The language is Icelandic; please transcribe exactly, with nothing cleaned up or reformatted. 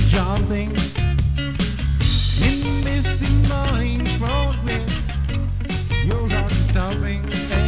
jumping in misty morning progress. Your heart is stopping.